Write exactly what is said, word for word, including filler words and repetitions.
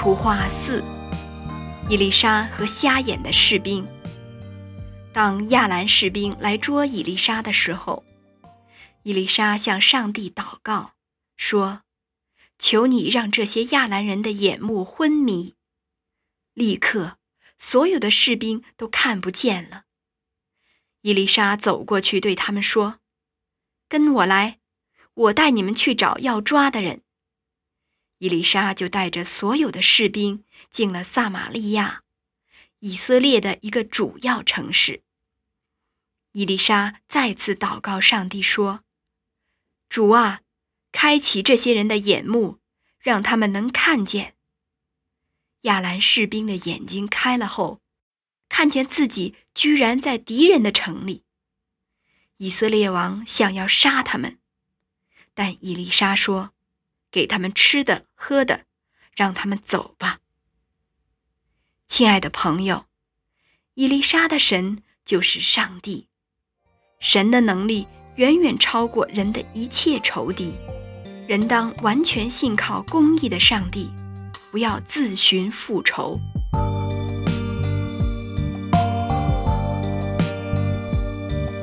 图画四：以利沙和瞎眼的士兵。当亚兰士兵来捉以利沙的时候，以利沙向上帝祷告，说：求你让这些亚兰人的眼目昏迷。立刻，所有的士兵都看不见了。以利沙走过去对他们说：跟我来，我带你们去找要抓的人。以利沙就带着所有的士兵进了撒玛利亚，以色列的一个主要城市。以利沙再次祷告上帝说：主啊，开启这些人的眼目，让他们能看见。亚兰士兵的眼睛开了后，看见自己居然在敌人的城里。以色列王想要杀他们，但以利沙说：给他们吃的喝的，让他们走吧。亲爱的朋友，以利沙的神就是上帝，神的能力远远超过人的一切仇敌，人当完全信靠公义的上帝，不要自寻复仇。